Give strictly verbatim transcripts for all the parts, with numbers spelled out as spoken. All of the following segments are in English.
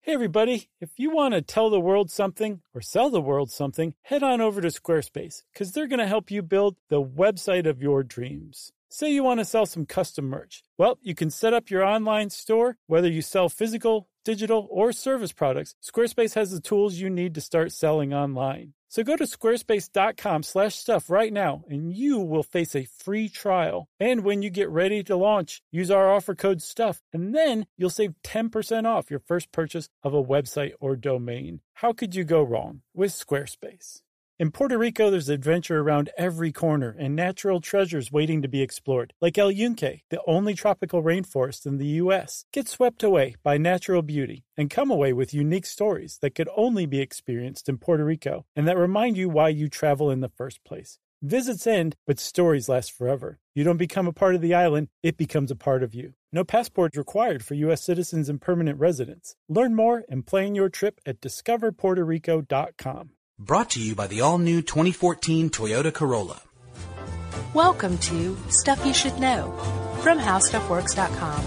Hey everybody, if you want to tell the world something or sell the world something, head on over to Squarespace because they're going to help you build the website of your dreams. Say you want to sell some custom merch. Well, you can set up your online store, whether you sell physical, digital, or service products. Squarespace has the tools you need to start selling online. So go to squarespace.com slash stuff right now, and you will face a free trial. And when you get ready to launch, use our offer code STUFF, and then you'll save ten percent off your first purchase of a website or domain. How could you go wrong with Squarespace? In Puerto Rico, there's adventure around every corner and natural treasures waiting to be explored, like El Yunque, the only tropical rainforest in the U S. Get swept away by natural beauty and come away with unique stories that could only be experienced in Puerto Rico and that remind you why you travel in the first place. Visits end, but stories last forever. You don't become a part of the island, it becomes a part of you. No passport required for U S citizens and permanent residents. Learn more and plan your trip at discover puerto rico dot com. Brought to you by the all-new twenty fourteen Toyota Corolla. Welcome to Stuff You Should Know from how stuff works dot com.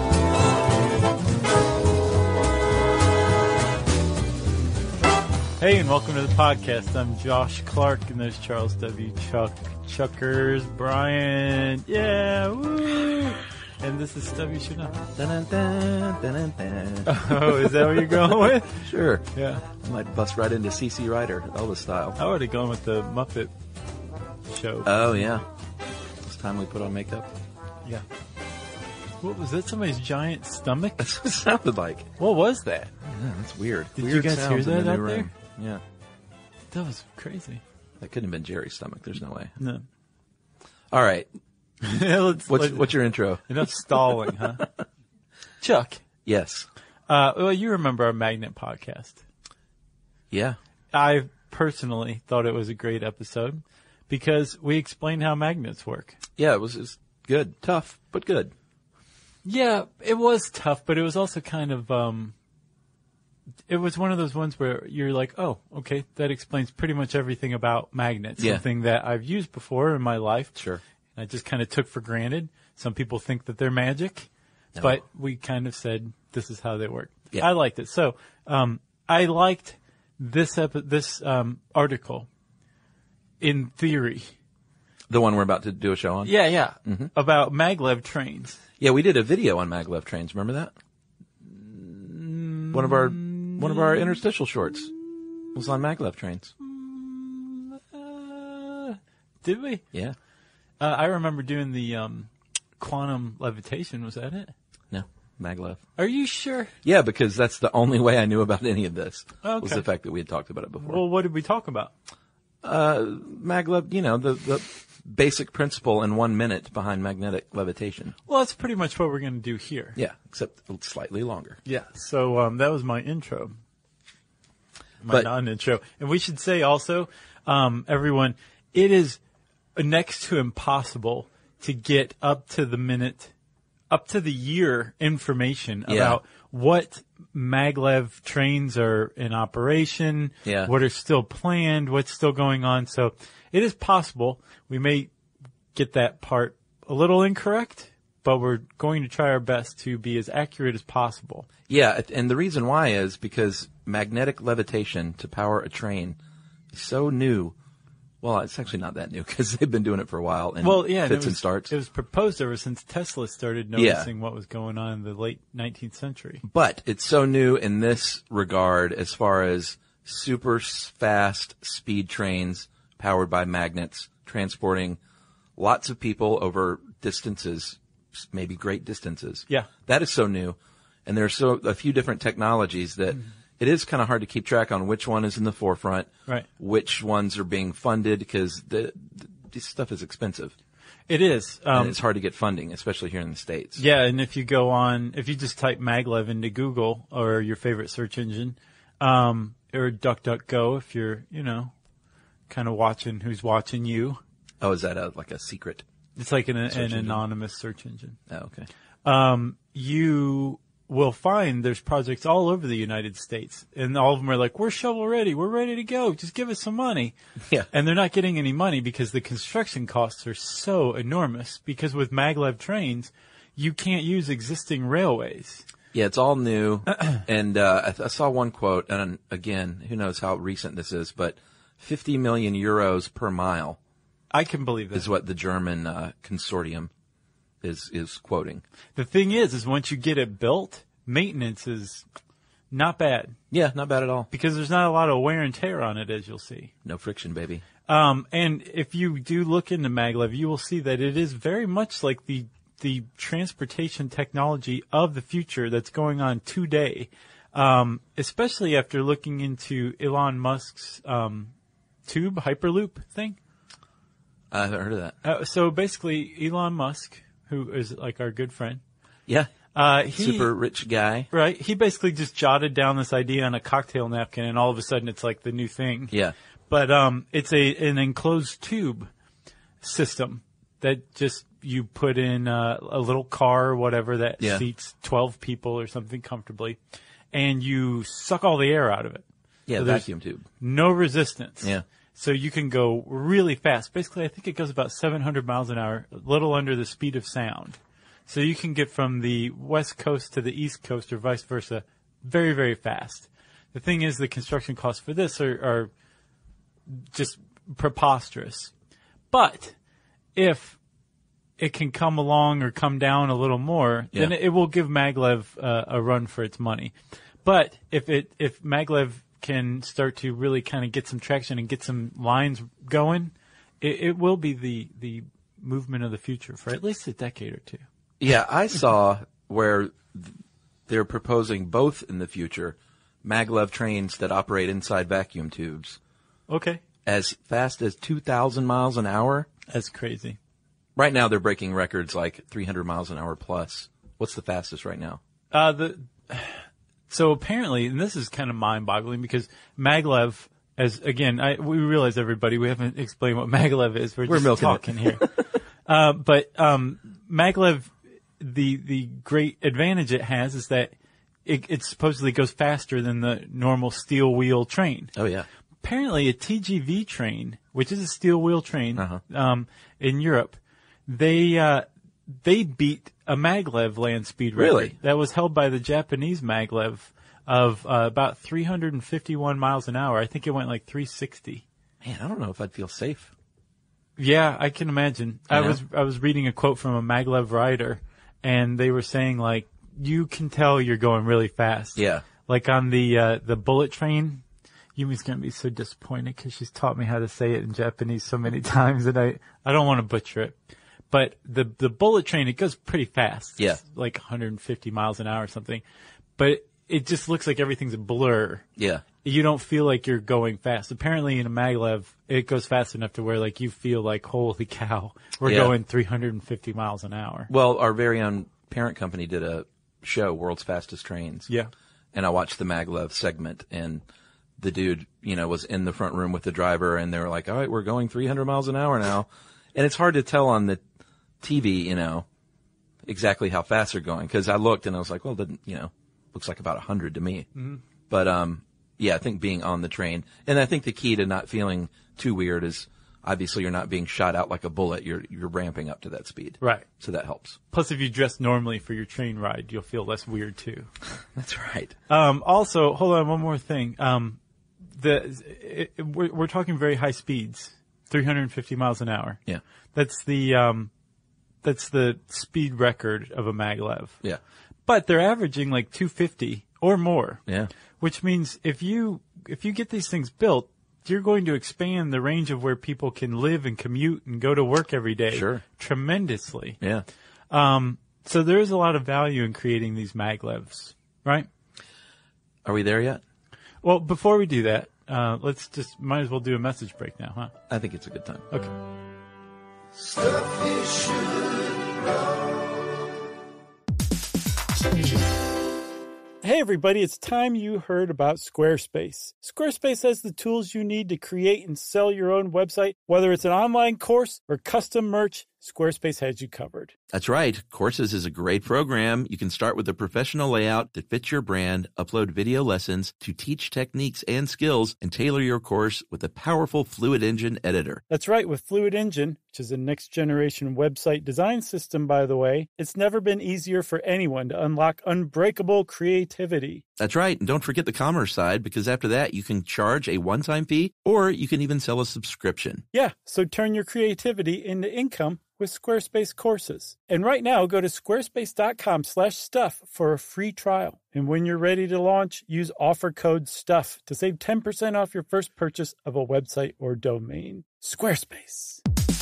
Hey, and welcome to the podcast. I'm Josh Clark, and there's Charles W. Chuck, Chuckers, Brian, yeah, woo! And this is Stuff You Should Know. Dun, dun, dun, dun, dun. Oh, is that what you're going with? Sure. Yeah. I might bust right into C C Rider, Elvis style. I would have gone with the Muppet show. Oh, yeah. It's time we put on makeup. Yeah. What was that? Somebody's giant stomach? That's what it sounded like. What was that? Yeah, that's weird. Did weird you guys hear sounds in that the out new there? room. Yeah. That was crazy. That couldn't have been Jerry's stomach. There's no way. No. All right. let's, What's, let's, what's your intro? Enough stalling, huh? Chuck. Yes. Uh, well, you remember our Magnet podcast. Yeah. I personally thought it was a great episode because we explained how magnets work. Yeah, it was, it was good. Tough, but good. Yeah, it was tough, but it was also kind of, um, it was one of those ones where you're like, oh, okay, that explains pretty much everything about magnets. Yeah. Something that I've used before in my life. Sure. And I just kind of took for granted. Some people think that they're magic, No. but we kind of said this is how they work. Yeah. I liked it. So, um, I liked this epi- this, um, article in theory. The one we're about to do a show on? Yeah, yeah. Mm-hmm. About maglev trains. Yeah, we did a video on maglev trains. Remember that? One of our one of our interstitial shorts was on maglev trains. Uh, did we? Yeah. Uh, I remember doing the um, quantum levitation. Was that it? No, maglev. Are you sure? Yeah, because that's the only way I knew about any of this. Okay. Was the fact that we had talked about it before. Well, what did we talk about? Uh, maglev, you know, the, the basic principle in one minute behind magnetic levitation. Well, that's pretty much what we're going to do here. Yeah, except slightly longer. Yeah. So um, that was my intro. My But- non-intro. And we should say also, um, everyone, it is next to impossible to get up to the minute, up to the year information Yeah. about what maglev trains are in operation, Yeah. what are still planned, what's still going on. So it is possible we may get that part a little incorrect, but we're going to try our best to be as accurate as possible. Yeah, and the reason why is because magnetic levitation to power a train is so new. Well, it's actually not that new because they've been doing it for a while and Well, yeah, and fits it was, and starts. It was proposed ever since Tesla started Yeah. noticing what was going on in the late nineteenth century. But it's so new in this regard as far as super s- fast speed trains powered by magnets transporting lots of people over distances, s- maybe great distances. Yeah. That is so new. And there's so a few different technologies that Mm-hmm. it is kind of hard to keep track on which one is in the forefront, Right. which ones are being funded because the, the, this stuff is expensive. It is. and Um, it's hard to get funding, especially here in the States. yeah, and if you go on, if you just type maglev into Google or your favorite search engine, um, or DuckDuckGo if you're, you know, kind of watching who's watching you. Oh, is that a, like a secret? It's like an, an engine? anonymous search engine. Oh, okay. Um, you will find there's projects all over the United States, and all of them are like, we're shovel ready, we're ready to go, just give us some money. Yeah. And they're not getting any money because the construction costs are so enormous, because with maglev trains, you can't use existing railways. Yeah, it's all new. and uh, I, th- I saw one quote, and again, who knows how recent this is, but fifty million euros per mile I can believe that. is what the German uh, consortium is is quoting. The thing is, is once you get it built, maintenance is not bad Yeah, not bad at all. because there's not a lot of wear and tear on it, as you'll see. No friction, baby. Um, and if you do look into maglev, you will see that it is very much like the the transportation technology of the future that's going on today, um, especially after looking into Elon Musk's um, tube Hyperloop thing. I haven't heard of that. Uh, so basically, Elon Musk, who is like our good friend, Yeah, uh, he, super rich guy. right? He basically just jotted down this idea on a cocktail napkin, and all of a sudden, it's like the new thing. Yeah, But um, it's a an enclosed tube system that just you put in uh, a little car or whatever that Yeah. seats twelve people or something comfortably, and you suck all the air out of it. yeah, So there's vacuum tube. No resistance. Yeah. So you can go really fast. Basically, I think it goes about seven hundred miles an hour, a little under the speed of sound. So you can get from the west coast to the east coast or vice versa very, very fast. The thing is, the construction costs for this are, are just preposterous. But if it can come along or come down a little more, then Yeah. it, it will give maglev uh, a run for its money. But if it if maglev can start to really kind of get some traction and get some lines going, it, it will be the the movement of the future for at least a decade or two. Yeah, I saw where th- they're proposing both in the future maglev trains that operate inside vacuum tubes Okay, as fast as two thousand miles an hour. that's crazy. Right now, they're breaking records like three hundred miles an hour plus. What's the fastest right now? Uh, the so apparently, and this is kind of mind-boggling because maglev, as again, I, we realize everybody we haven't explained what maglev is. We're, We're just milking it. talking here. uh, but um, maglev, the the great advantage it has is that it, it supposedly goes faster than the normal steel wheel train. Oh, yeah. Apparently, a T G V train, which is a steel wheel train, Uh-huh. um, in Europe, they uh, they beat a maglev land speed record Really? that was held by the Japanese maglev of uh, about three hundred fifty-one miles an hour. I think it went like three sixty. Man, I don't know if I'd feel safe. Yeah, I can imagine. I Yeah. was I was reading a quote from a maglev rider, and they were saying like you can tell you're going really fast. Yeah. Like on the uh, the bullet train. Yumi's going to be so disappointed because she's taught me how to say it in Japanese so many times, and I, I don't want to butcher it. But the the bullet train, it goes pretty fast. Yeah. It's like one hundred fifty miles an hour or something. But it, it just looks like everything's a blur. Yeah. You don't feel like you're going fast. Apparently in a maglev, it goes fast enough to where like you feel like, holy cow, we're Yeah. going three hundred fifty miles an hour. Well, our very own parent company did a show, World's Fastest Trains. Yeah. And I watched the maglev segment, and the dude, you know, was in the front room with the driver, and they were like, all right, we're going three hundred miles an hour now. And it's hard to tell on the T V, you know, exactly how fast they're going. Cause I looked and I was like, well, it didn't, you know, looks like about a hundred to me. Mm-hmm. But, um, yeah, I think being on the train, and I think the key to not feeling too weird is obviously you're not being shot out like a bullet. You're, you're ramping up to that speed. Right. So that helps. Plus, if you dress normally for your train ride, you'll feel less weird too. That's right. Um, also, hold on, one more thing. Um, the it, it, we're, we're talking very high speeds, three hundred fifty miles an hour. Yeah. That's the um, that's the speed record of a maglev. Yeah. But they're averaging like two fifty or more. Yeah. Which means if you if you get these things built, you're going to expand the range of where people can live and commute and go to work every day. Sure. Tremendously. Yeah. Um, so there is a lot of value in creating these maglevs, right? Are we there yet? Well, before we do that, uh, let's just might as well do a message break now, huh? I think it's a good time. Okay. Stuff you should know. Hey everybody, it's time you heard about Squarespace. Squarespace has the tools you need to create and sell your own website. Whether it's an online course or custom merch, Squarespace has you covered. That's right. Courses is a great program. You can start with a professional layout that fits your brand, upload video lessons to teach techniques and skills, and tailor your course with a powerful Fluid Engine editor. That's right. With Fluid Engine, which is a next-generation website design system, by the way, it's never been easier for anyone to unlock unbreakable creativity. That's right. And don't forget the commerce side, because after that, you can charge a one-time fee, or you can even sell a subscription. Yeah, so turn your creativity into income with Squarespace courses. And right now, go to squarespace.com slash stuff for a free trial. And when you're ready to launch, use offer code STUFF to save ten percent off your first purchase of a website or domain. Squarespace.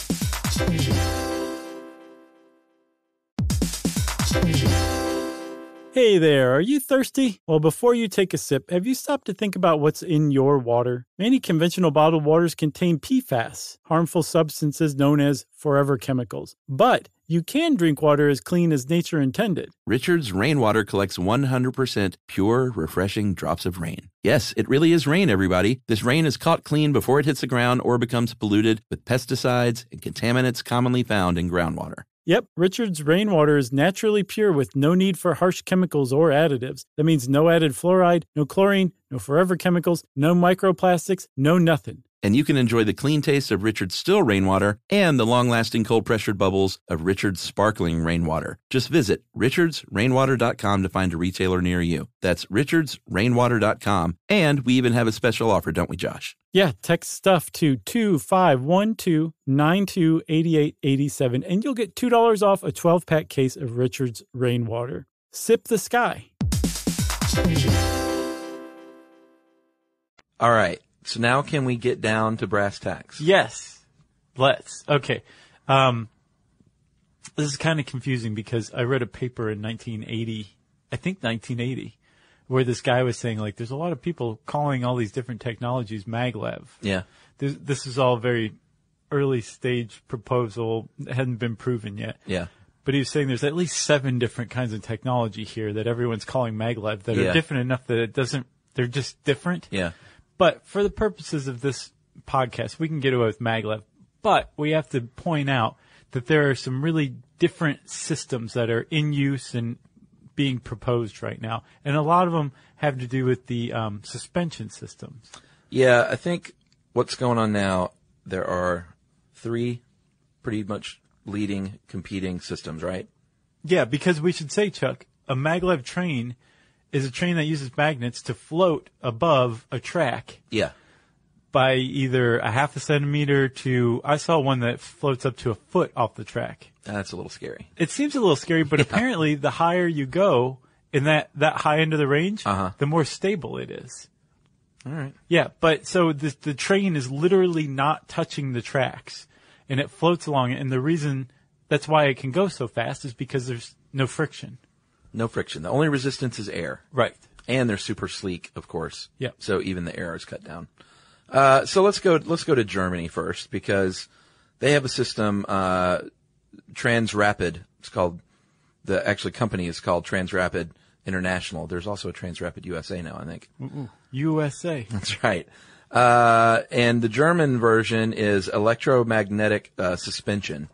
Hey there, are you thirsty? Well, before you take a sip, have you stopped to think about what's in your water? Many conventional bottled waters contain P FAS, harmful substances known as forever chemicals. But you can drink water as clean as nature intended. Richard's Rainwater collects one hundred percent pure, refreshing drops of rain. Yes, it really is rain, everybody. This rain is caught clean before it hits the ground or becomes polluted with pesticides and contaminants commonly found in groundwater. Yep, Richard's Rainwater is naturally pure with no need for harsh chemicals or additives. That means no added fluoride, no chlorine, no forever chemicals, no microplastics, no nothing. And you can enjoy the clean taste of Richard's still rainwater and the long-lasting cold-pressured bubbles of Richard's sparkling rainwater. Just visit richards rainwater dot com to find a retailer near you. That's richards rainwater dot com. And we even have a special offer, don't we, Josh? Yeah, text STUFF to two five one two nine two eight eight eight seven, and you'll get two dollars off a twelve-pack case of Richard's Rainwater. Sip the sky. All right. So now can we get down to brass tacks? Yes. Let's. Okay. Um, this is kind of confusing because I read a paper in nineteen eighty, I think nineteen eighty, where this guy was saying, like, there's a lot of people calling all these different technologies maglev. Yeah. This, this is all very early stage proposal. It hadn't been proven yet. Yeah. But he was saying there's at least seven different kinds of technology here that everyone's calling maglev that Yeah. are different enough that it doesn't, they're just different. Yeah. But for the purposes of this podcast, we can get away with maglev. But we have to point out that there are some really different systems that are in use and being proposed right now. And a lot of them have to do with the um, suspension systems. Yeah, I think what's going on now, there are three pretty much leading competing systems, right? Yeah, because we should say, Chuck, a maglev train is a train that uses magnets to float above a track Yeah. by either a half a centimeter to, I saw one that floats up to a foot off the track. That's a little scary. It seems a little scary, but Yeah. apparently the higher you go in that, that high end of the range, Uh-huh. the more stable it is. All right. Yeah, but so the, the train is literally not touching the tracks, and it floats along it, and the reason that's why it can go so fast is because there's no friction. No friction. The only resistance is air. Right. And they're super sleek, of course. Yeah. So even the air is cut down. Uh, so let's go, let's go to Germany first because they have a system, uh, Transrapid. It's called, the actually company is called Transrapid International. There's also a Transrapid U S A now, I think. Ooh, U S A. That's right. Uh, and the German version is electromagnetic, uh, suspension.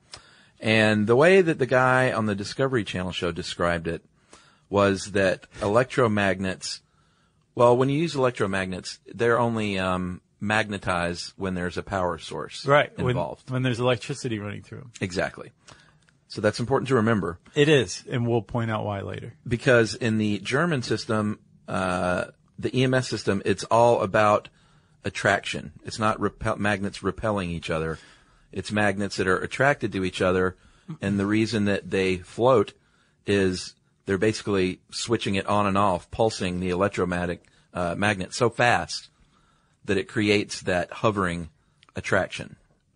And the way that the guy on the Discovery Channel show described it was that electromagnets, well, when you use electromagnets, they're only um, magnetized when there's a power source Right. involved. When, when there's electricity running through them. Exactly. So that's important to remember. It is, and we'll point out why later. Because in the German system, uh, the E M S system, it's all about attraction. It's not repel- magnets repelling each other. It's magnets that are attracted to each other, and the reason that they float is they're basically switching it on and off, pulsing the electromagnetic uh, magnet so fast that it creates that hovering attraction.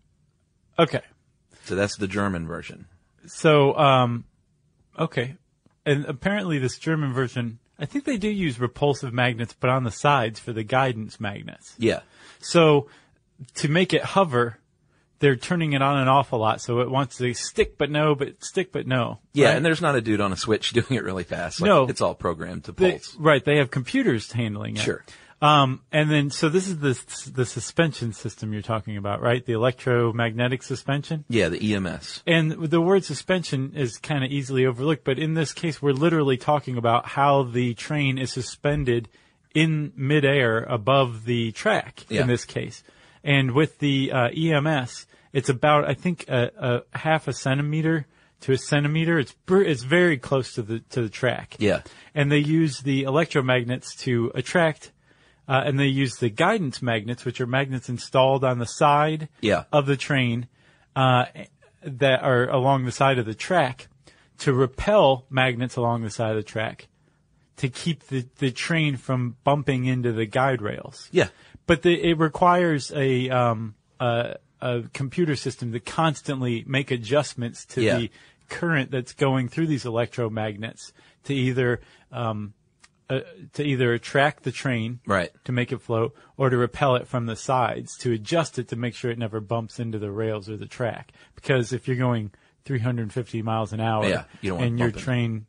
Okay. So that's the German version. So, um, okay. And apparently this German version, I think they do use repulsive magnets, but on the sides for the guidance magnets. Yeah. So to make it hover, they're turning it on and off a lot, so it wants to stick but no, but stick but no. Yeah, right? and there's not a dude on a switch doing it really fast. Like, No. It's all programmed to They- pulse. right, they have computers handling it. Sure. Um, and then, so this is the the suspension system you're talking about, right? The electromagnetic suspension? Yeah, the E M S. And the word suspension is kind of easily overlooked, but in this case, we're literally talking about how the train is suspended in midair above the track, Yeah. in this case. And with the uh, E M S, it's about, I think, a, a half a centimeter to a centimeter. It's br- it's very close to the to the track. Yeah. And they use the electromagnets to attract, uh, and they use the guidance magnets, which are magnets installed on the side Yeah. of the train, uh, that are along the side of the track, to repel magnets along the side of the track, to keep the, the train from bumping into the guide rails. Yeah. But the, it requires a, um, a, a computer system to constantly make adjustments to Yeah. the current that's going through these electromagnets to either, um, uh, to either attract the train Right. to make it float, or to repel it from the sides, to adjust it to make sure it never bumps into the rails or the track. Because if you're going three hundred fifty miles an hour Yeah, you don't want and to your bump into it. train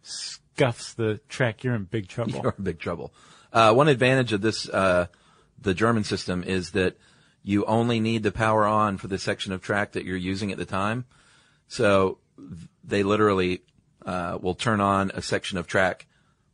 scuffs the track, you're in big trouble. You're in big trouble. Uh, one advantage of this, uh, the German system, is that you only need the power on for the section of track that you're using at the time. So they literally uh, will turn on a section of track,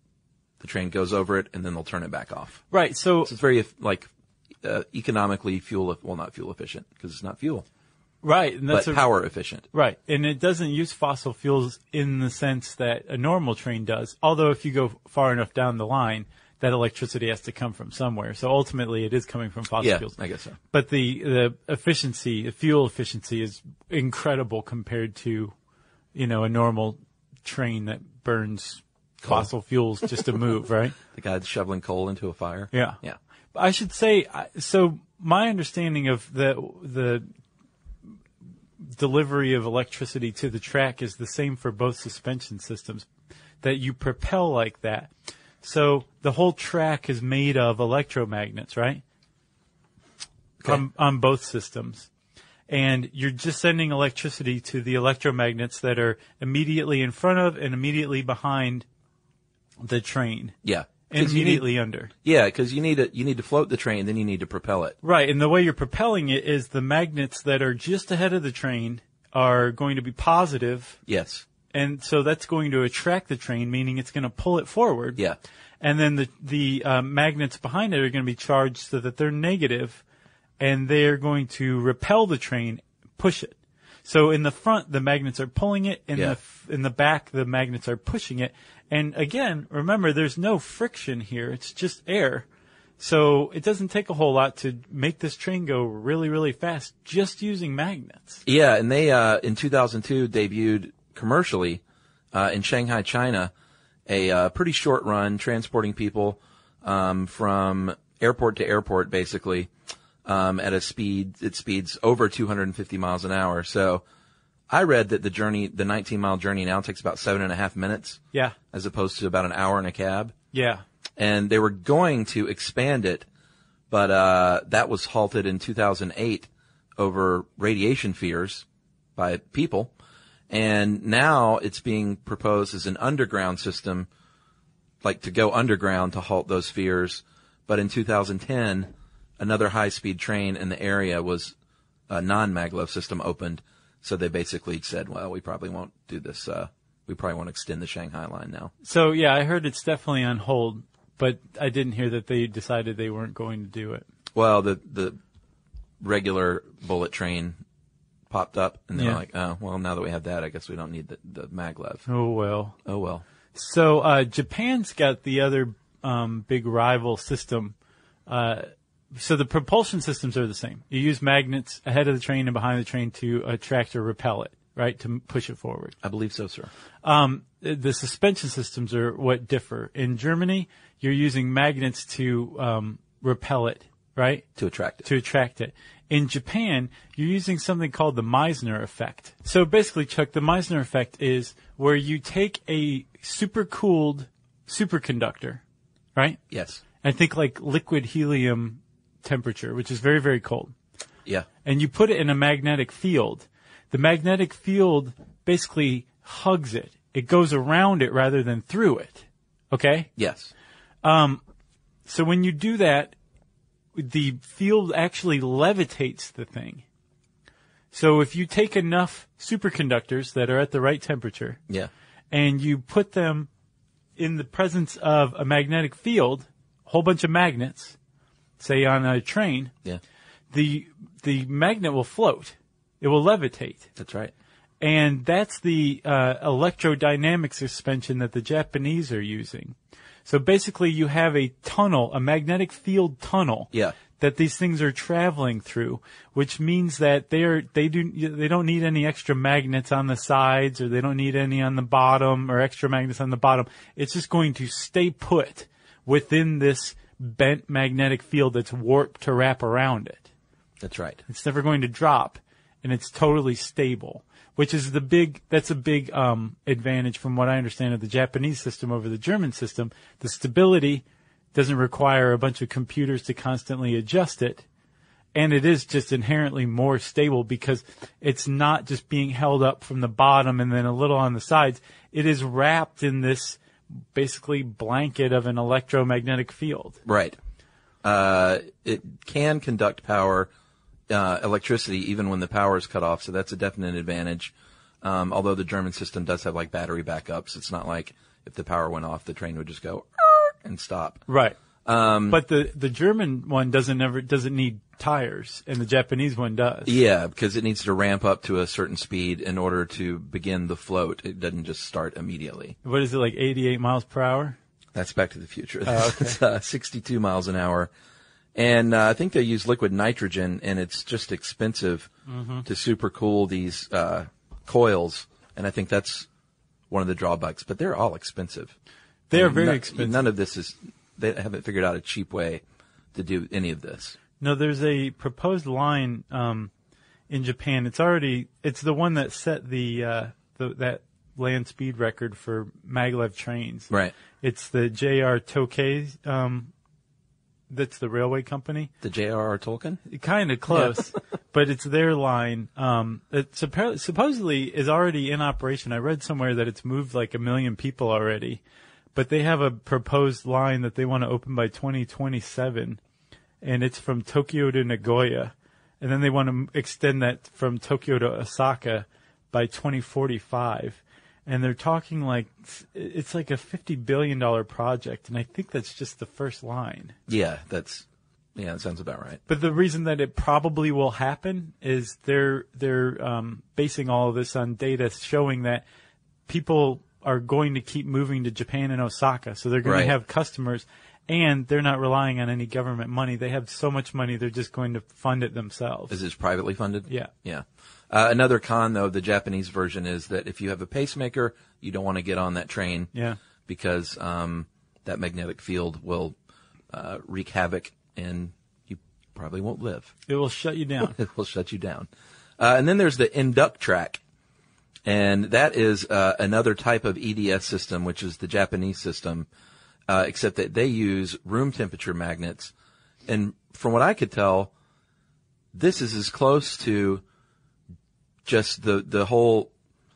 the train goes over it, and then they'll turn it back off. Right. So, So it's very like uh, economically fuel, well, not fuel efficient because it's not fuel, right. And that's but a, power efficient. right. And it doesn't use fossil fuels in the sense that a normal train does. Although if you go far enough down the line, that electricity has to come from somewhere. So ultimately it is coming from fossil Yeah, fuels. I guess so. But the, the efficiency, the fuel efficiency is incredible compared to, you know, a normal train that burns fossil fuels just to move, right? The guy that's shoveling coal into a fire. Yeah. Yeah. I should say, I- so my understanding of the, the delivery of electricity to the track is the same for both suspension systems, that you propel like that. So the whole track is made of electromagnets, right? Okay. On, on both systems. And you're just sending electricity to the electromagnets that are immediately in front of and immediately behind the train. Yeah. And 'Cause you immediately need, under. yeah, because you need to you need to float the train, then you need to propel it. Right, and the way you're propelling it is the magnets that are just ahead of the train are going to be positive, Yes. and so that's going to attract the train, meaning it's going to pull it forward. Yeah. And then the the uh, magnets behind it are going to be charged so that they're negative, and they're going to repel the train, push it. So in the front, the magnets are pulling it. In Yeah. the f- in the back, the magnets are pushing it. And again, remember, there's no friction here. It's just air. So it doesn't take a whole lot to make this train go really, really fast just using magnets. Yeah, and they uh, in two thousand two debuted commercially uh, in Shanghai, China, a uh, pretty short run transporting people um, from airport to airport, basically, um, at a speed it speeds over two hundred fifty miles an hour. So I read that the journey, the nineteen mile journey, now takes about seven and a half minutes, Yeah, as opposed to about an hour in a cab. yeah. And they were going to expand it, but uh, that was halted in two thousand eight over radiation fears by people. And now it's being proposed as an underground system, like to go underground to halt those fears. But in two thousand ten, another high-speed train in the area was a non-maglev system opened. So they basically said, well, we probably won't do this. Uh, we probably won't extend the Shanghai line now. So yeah, I heard it's definitely on hold, but I didn't hear that they decided they weren't going to do it. Well, the the regular bullet train popped up, and they're Yeah. like, oh, well, now that we have that, I guess we don't need the, the maglev. Oh well. Oh, well. So uh, Japan's got the other um, big rival system. Uh, so the propulsion systems are the same. You use magnets ahead of the train and behind the train to attract or repel it, right, to m- push it forward. I believe so, sir. Um, the suspension systems are what differ. In Germany, you're using magnets to um, repel it, right, To attract it. to attract it. In Japan, you're using something called the Meissner effect. So basically, Chuck, the Meissner effect is where you take a supercooled superconductor, right? Yes. I think like liquid helium temperature, which is very, very cold. Yeah. And you put it in a magnetic field. The magnetic field basically hugs it. It goes around it rather than through it. Okay? Yes. So when you do that, the field actually levitates the thing. So if you take enough superconductors that are at the right temperature, Yeah. and you put them in the presence of a magnetic field, a whole bunch of magnets, say on a train, Yeah. the the magnet will float. It will levitate. That's right. And that's the uh, electrodynamic suspension that the Japanese are using. So basically you have a tunnel, a magnetic field tunnel. Yeah. That these things are traveling through, which means that they're they do they don't need any extra magnets on the sides, or they don't need any on the bottom, or extra magnets on the bottom. It's just going to stay put within this bent magnetic field that's warped to wrap around it. That's right. It's never going to drop, and it's totally stable, which is the big that's a big um, advantage from what I understand of the Japanese system over the German system. The stability doesn't require a bunch of computers to constantly adjust it. And it is just inherently more stable because it's not just being held up from the bottom and then a little on the sides. It is wrapped in this basically blanket of an electromagnetic field. Right. Uh, it can conduct power, uh, electricity, even when the power is cut off. So that's a definite advantage. Um, although the German system does have like battery backups. It's not like if the power went off, the train would just go and stop. Right. Um, but the, the German one doesn't ever, doesn't need tires, and the Japanese one does. Yeah, because it needs to ramp up to a certain speed in order to begin the float. It doesn't just start immediately. What is it, like eighty-eight miles per hour? That's Back to the Future. Oh, okay. It's uh, sixty-two miles an hour. And uh, I think they use liquid nitrogen, and it's just expensive mm-hmm. to supercool these uh, coils. And I think that's one of the drawbacks. But they're all expensive. They are and very none, expensive. None of this is, they haven't figured out a cheap way to do any of this. No, there's a proposed line um, in Japan. It's already, it's the one that set the, uh, the that land speed record for maglev trains. Right. It's the J R Tokei, um, that's the railway company. The J R R Tolkien? Kind of close, but it's their line. Um, it suppo- supposedly is already in operation. I read somewhere that it's moved like a million people already, but they have a proposed line that they want to open by twenty twenty-seven, and it's from Tokyo to Nagoya, and then they want to extend that from Tokyo to Osaka by twenty forty-five. And they're talking like, it's like a fifty billion dollars project, and I think that's just the first line. Yeah, that's, yeah, that sounds about right. But the reason that it probably will happen is they're, they're, um, basing all of this on data showing that people are going to keep moving to Japan and Osaka, so they're going Right. to have customers, and they're not relying on any government money. They have so much money, they're just going to fund it themselves. Is this privately funded? Yeah. Yeah. Uh, another con, though, of the Japanese version is that if you have a pacemaker, you don't want to get on that train. Yeah. Because um, that magnetic field will uh, wreak havoc, and you probably won't live. It will shut you down. It will shut you down. Uh, and then there's the induct track, and that is uh, another type of E D S system, which is the Japanese system, uh, except that they use room temperature magnets. And from what I could tell, this is as close to just the, the whole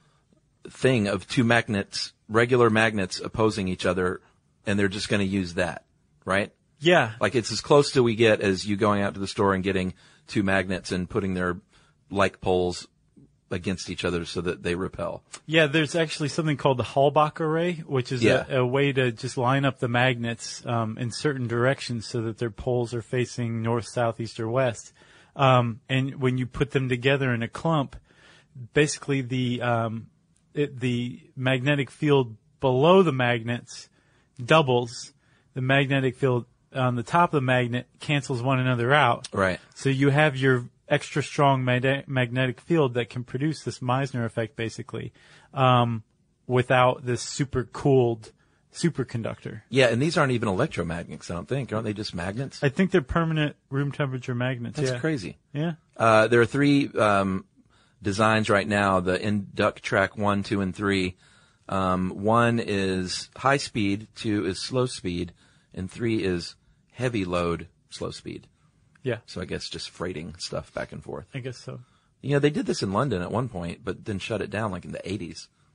thing of two magnets, regular magnets opposing each other, and they're just going to use that, right? Yeah. Like it's as close to we get as you going out to the store and getting two magnets and putting their like poles against each other so that they repel. Yeah, there's actually something called the Halbach array, which is Yeah. a, a way to just line up the magnets um, in certain directions so that their poles are facing north, south, east, or west. Um, and when you put them together in a clump, basically the um, it, the magnetic field below the magnets doubles. The magnetic field on the top of the magnet cancels one another out. Right. So you have your extra strong mag- magnetic field that can produce this Meissner effect, basically, um, without this super cooled superconductor. Yeah, and these aren't even electromagnets, I don't think. Aren't they just magnets? I think they're permanent room temperature magnets. That's yeah. crazy. Yeah. Uh, there are three um, designs right now, the Induct Track one, two, and three. Um, one is high speed, two is slow speed, and three is heavy load slow speed. Yeah. So I guess just freighting stuff back and forth. I guess so. You know, they did this in London at one point, but then shut it down like in the eighties.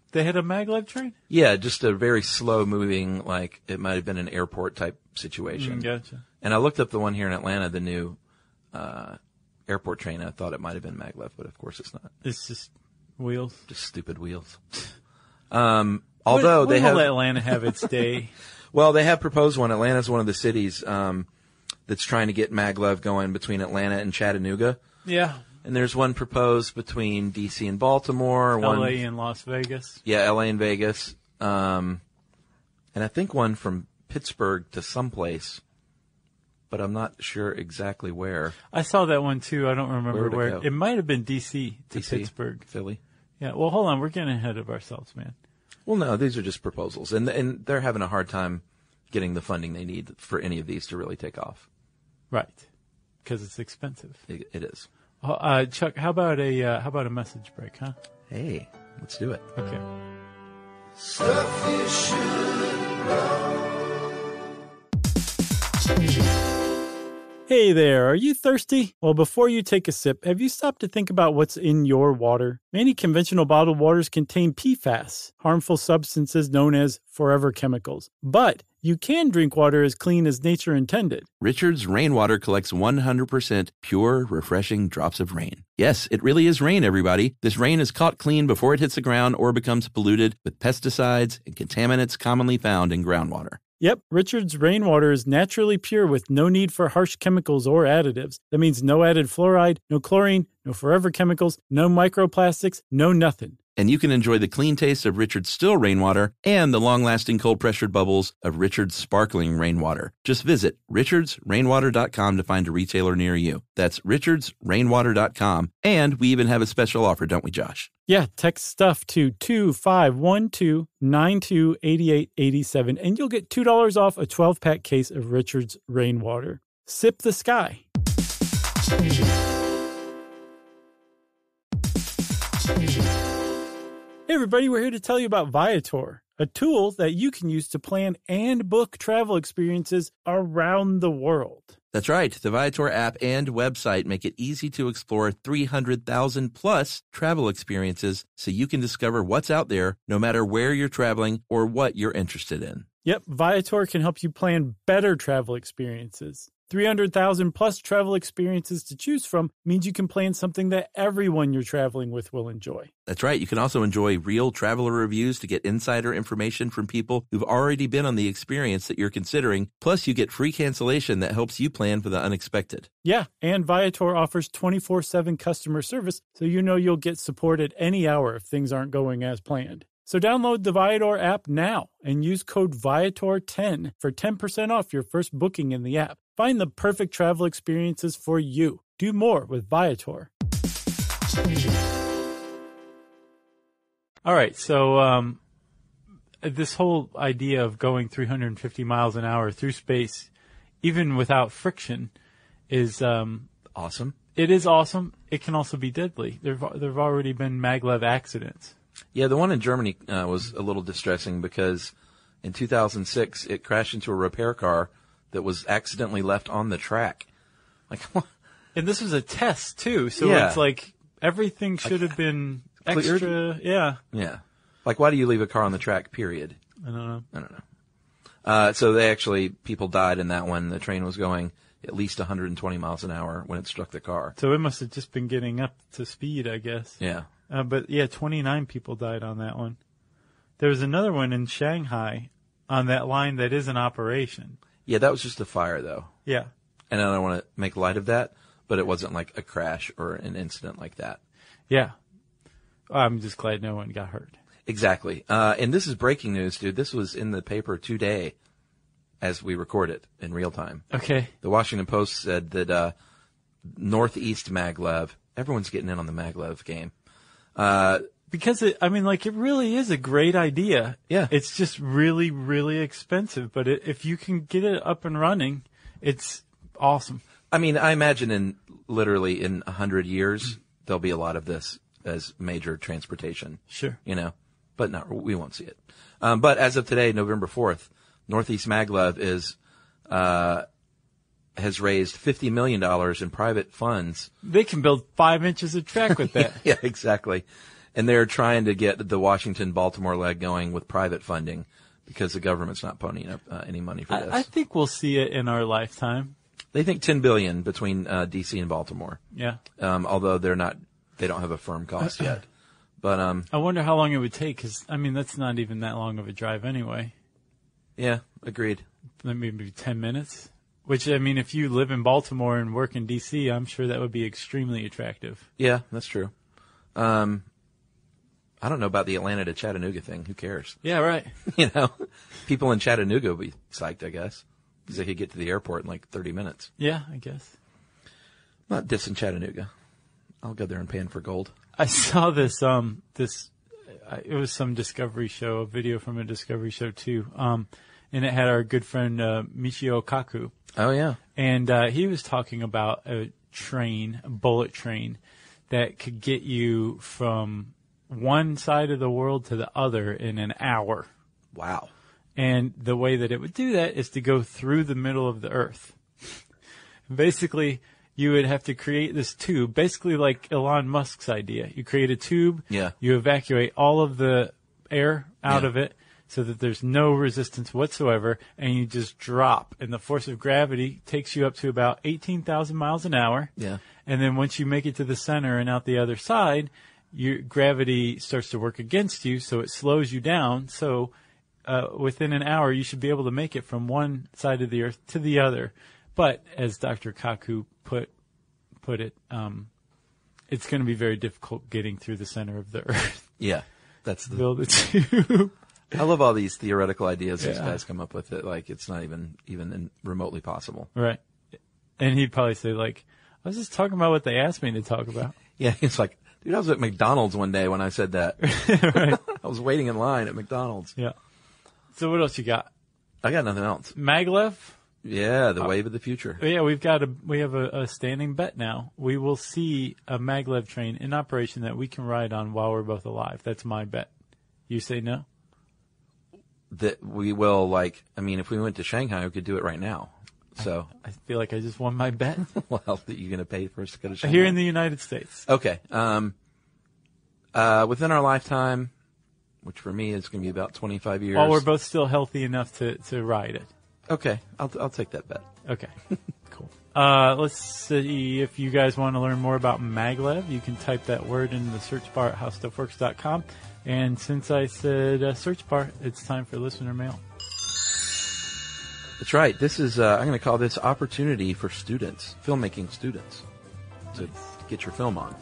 They had a maglev train? Yeah, just a very slow moving, like it might have been an airport type situation. Mm, gotcha. And I looked up the one here in Atlanta, the new uh, airport train. I thought it might have been maglev, but of course it's not. It's just wheels. Just stupid wheels. Um, although when, they when have will Atlanta have its day? Well, they have proposed one. Atlanta's one of the cities um, that's trying to get maglev going between Atlanta and Chattanooga. Yeah. And there's one proposed between D C and Baltimore. L A one, and Las Vegas. Yeah, L A and Vegas. Um, and I think one from Pittsburgh to someplace, but I'm not sure exactly where. I saw that one too. I don't remember Where'd it where. go? It might have been D C to D C, Pittsburgh. Philly. Yeah. Well, hold on. We're getting ahead of ourselves, man. Well, no, these are just proposals, and and they're having a hard time getting the funding they need for any of these to really take off. Right. Because it's expensive. It, it is. Uh, Chuck, how about a uh, how about a message break, huh? Hey, let's do it. Okay. Stuff you should Hey there, are you thirsty? Well, before you take a sip, have you stopped to think about what's in your water? Many conventional bottled waters contain P FAS, harmful substances known as forever chemicals. But you can drink water as clean as nature intended. Richard's Rainwater collects one hundred percent pure, refreshing drops of rain. Yes, it really is rain, everybody. This rain is caught clean before it hits the ground or becomes polluted with pesticides and contaminants commonly found in groundwater. Yep, Richard's Rainwater is naturally pure with no need for harsh chemicals or additives. That means no added fluoride, no chlorine, no forever chemicals, no microplastics, no nothing. And you can enjoy the clean taste of Richard's still rainwater and the long-lasting cold-pressured bubbles of Richard's sparkling rainwater. Just visit richards rainwater dot com to find a retailer near you. That's richards rainwater dot com. And we even have a special offer, don't we, Josh? Yeah, text stuff to two five one two, nine two eight eight eight seven, and you'll get two dollars off a twelve-pack case of Richard's Rainwater. Sip the sky. Hey everybody, we're here to tell you about Viator, a tool that you can use to plan and book travel experiences around the world. That's right. The Viator app and website make it easy to explore three hundred thousand plus travel experiences so you can discover what's out there no matter where you're traveling or what you're interested in. Yep, Viator can help you plan better travel experiences. three hundred thousand plus travel experiences to choose from means you can plan something that everyone you're traveling with will enjoy. That's right. You can also enjoy real traveler reviews to get insider information from people who've already been on the experience that you're considering. Plus, you get free cancellation that helps you plan for the unexpected. Yeah, and Viator offers twenty-four seven customer service, so you know you'll get support at any hour if things aren't going as planned. So download the Viator app now and use code Viator ten for ten percent off your first booking in the app. Find the perfect travel experiences for you. Do more with Viator. All right, so um, this whole idea of going three hundred fifty miles an hour through space, even without friction, is um, Awesome. it is awesome. It can also be deadly. There there have already been maglev accidents. Yeah, the one in Germany uh, was a little distressing because in two thousand six it crashed into a repair car that was accidentally left on the track. Like, And this was a test, too, so Yeah. it's like everything should have been Cleared? extra. Yeah, yeah. Like, why do you leave a car on the track, period? I don't know. I don't know. Uh, so they actually, people died in that one. The train was going at least one hundred twenty miles an hour when it struck the car. So it must have just been getting up to speed, I guess. Yeah. Uh, but yeah, twenty-nine people died on that one. There was another one in Shanghai on that line that is in operation. Yeah, that was just a fire, though. Yeah. And I don't want to make light of that, but it wasn't like a crash or an incident like that. Yeah. I'm just glad no one got hurt. Exactly. Uh, and this is breaking news, dude. This was in the paper today as we record it in real time. Okay. The Washington Post said that uh, Northeast Maglev, everyone's getting in on the Maglev game. Uh, Because, it, I mean, like, it really is a great idea. Yeah. It's just really, really expensive. But it, if you can get it up and running, it's awesome. I mean, I imagine in literally in a hundred years, there'll be a lot of this as major transportation. Sure. You know, but not, we won't see it. Um, but as of today, November fourth, Northeast Maglev is, uh, has raised fifty million dollars in private funds. They can build five inches of track with that. Yeah, exactly. And they're trying to get the Washington-Baltimore leg going with private funding because the government's not ponying up uh, any money for this. I, I think we'll see it in our lifetime. They think ten billion dollars between uh, D C and Baltimore. Yeah. Um, although they're not, they don't have a firm cost yet. But um, I wonder how long it would take, because, I mean, that's not even that long of a drive anyway. Yeah, agreed. Maybe ten minutes. Which, I mean, if you live in Baltimore and work in D C, I'm sure that would be extremely attractive. Yeah, that's true. Um, I don't know about the Atlanta to Chattanooga thing. Who cares? Yeah, right. You know, people in Chattanooga would be psyched, I guess, because they could get to the airport in like thirty minutes. Yeah, I guess. Not dissing Chattanooga. I'll go there and pan for gold. I saw this, um, this, uh, it was some Discovery show, a video from a Discovery show too. Um, and it had our good friend, uh, Michio Kaku. Oh, yeah. And, uh, he was talking about a train, a bullet train that could get you from one side of the world to the other in an hour. Wow. And the way that it would do that is to go through the middle of the earth. Basically, you would have to create this tube, basically like Elon Musk's idea. You create a tube, Yeah. you evacuate all of the air out Yeah. of it so that there's no resistance whatsoever, and you just drop. And the force of gravity takes you up to about eighteen thousand miles an hour. Yeah. And then once you make it to the center and out the other side, your gravity starts to work against you, so it slows you down. So uh, within an hour, you should be able to make it from one side of the earth to the other. But as Doctor Kaku put put it, um, it's going to be very difficult getting through the center of the earth. Yeah. That's the, Build a tube. I love all these theoretical ideas these Yeah. guys come up with. It like it's not even even in remotely possible. Right. And he'd probably say, like, I was just talking about what they asked me to talk about. Yeah, it's like, dude, I was at McDonald's one day when I said that. Right. I was waiting in line at McDonald's. Yeah. So what else you got? I got nothing else. Maglev? Yeah, the wave of the future. Yeah, we've got a we have a, a standing bet now. We will see a maglev train in operation that we can ride on while we're both alive. That's my bet. You say no? That we will, like, I mean, if we went to Shanghai, we could do it right now. So, I feel like I just won my bet. well, that you're going to pay for us to go to Shanghai. Here in the United States. Okay. Um, uh, within our lifetime, which for me is going to be about twenty-five years. While we're both still healthy enough to, to ride it. Okay. I'll, I'll take that bet. Okay. Cool. Uh, let's see if you guys want to learn more about maglev. You can type that word in the search bar at how stuff works dot com. And since I said uh, search bar, it's time for listener mail. That's right. This is, uh, I'm going to call this opportunity for students, filmmaking students, to Nice. get your film on.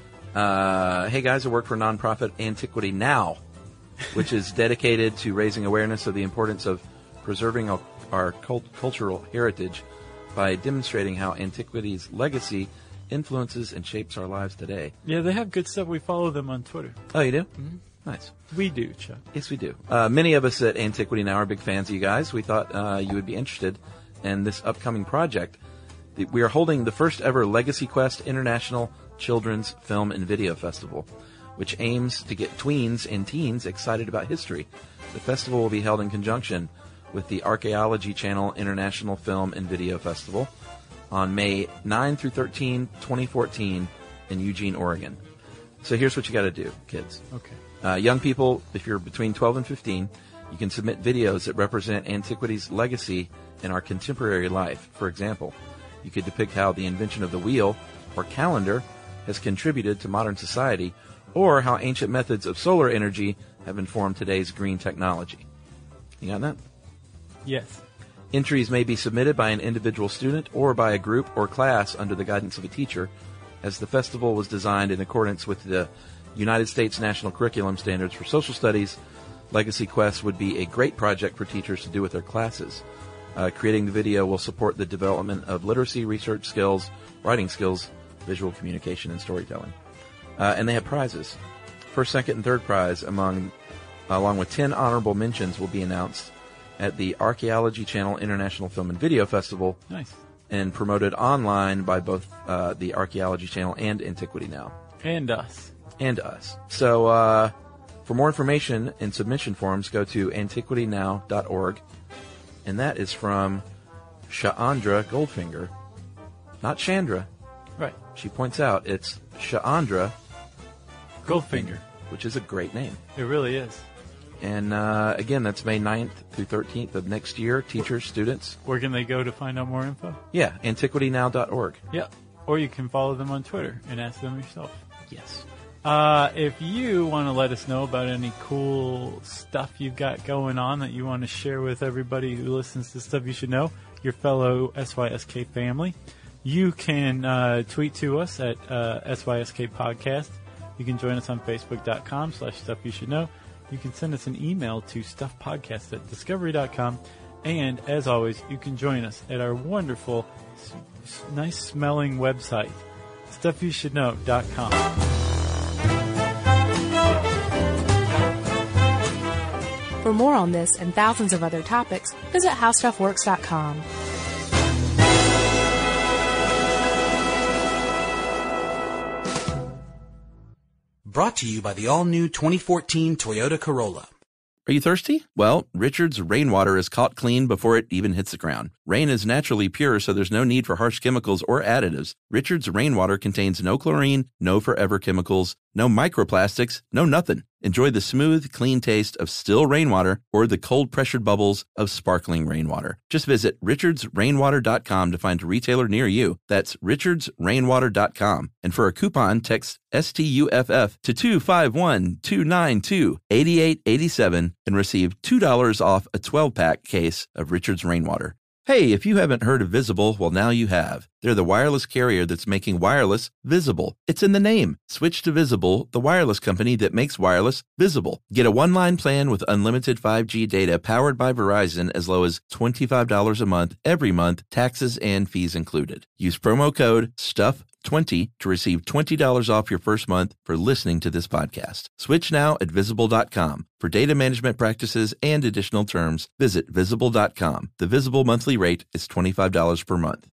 Uh, hey guys, I work for nonprofit Antiquity Now, which is dedicated to raising awareness of the importance of preserving our, our cult- cultural heritage by demonstrating how antiquity's legacy influences and shapes our lives today. Yeah, they have good stuff. We follow them on Twitter. Oh, you do? Mm-hmm. Nice. We do, Chuck. Yes, we do. Uh, many of us at Antiquity Now are big fans of you guys. We thought uh, you would be interested in this upcoming project. The, we are holding the first ever Legacy Quest International Children's Film and Video Festival, which aims to get tweens and teens excited about history. The festival will be held in conjunction with the Archaeology Channel International Film and Video Festival on May ninth through thirteenth, twenty fourteen in Eugene, Oregon. So here's what you got to do, kids. Okay. Uh, young people, if you're between twelve and fifteen, you can submit videos that represent antiquity's legacy in our contemporary life. For example, you could depict how the invention of the wheel or calendar has contributed to modern society, or how ancient methods of solar energy have informed today's green technology. You got that? Yes. Entries may be submitted by an individual student or by a group or class under the guidance of a teacher, as the festival was designed in accordance with the United States National Curriculum Standards for Social Studies. Legacy Quest would be a great project for teachers to do with their classes. Uh, creating the video will support the development of literacy, research skills, writing skills, visual communication, and storytelling. Uh, and they have prizes. First, second, and third prize, among, along with ten honorable mentions, will be announced at the Archaeology Channel International Film and Video Festival. Nice. And promoted online by both uh, the Archaeology Channel and Antiquity Now. And us. And us. So, uh, for more information and submission forms, go to antiquity now dot org. And that is from Sha'andra Goldfinger. Not Chandra. Right. She points out it's Sha'andra Goldfinger. which is a great name. It really is. And uh, again, that's May ninth through thirteenth of next year. Teachers, students. Where can they go to find out more info? Yeah, antiquity now dot org. Yeah. Or you can follow them on Twitter and ask them yourself. Yes. Uh, if you want to let us know about any cool stuff you've got going on that you want to share with everybody who listens to Stuff You Should Know, your fellow S Y S K family, you can uh, tweet to us at uh, S Y S K Podcast. You can join us on Facebook.com slash Stuff You Should Know. You can send us an email to stuffpodcast at discovery dot com. And, as always, you can join us at our wonderful, s- nice-smelling website, stuff you should know dot com. For more on this and thousands of other topics, visit how stuff works dot com. Brought to you by the all-new twenty fourteen Toyota Corolla. Are you thirsty? Well, Richard's rainwater is caught clean before it even hits the ground. Rain is naturally pure, so there's no need for harsh chemicals or additives. Richard's rainwater contains no chlorine, no forever chemicals, no microplastics, no nothing. Enjoy the smooth, clean taste of still rainwater or the cold-pressured bubbles of sparkling rainwater. Just visit richards rainwater dot com to find a retailer near you. That's richards rainwater dot com. And for a coupon, text S T U F F to two five one, two nine two, eight eight eight seven and receive two dollars off a twelve-pack case of Richard's Rainwater. Hey, if you haven't heard of Visible, well, now you have. They're the wireless carrier that's making wireless visible. It's in the name. Switch to Visible, the wireless company that makes wireless visible. Get a one-line plan with unlimited five G data powered by Verizon as low as twenty-five dollars a month, every month, taxes and fees included. Use promo code stuff twenty to receive twenty dollars off your first month for listening to this podcast. Switch now at visible dot com. For data management practices and additional terms, visit visible dot com. The Visible monthly rate is twenty-five dollars per month.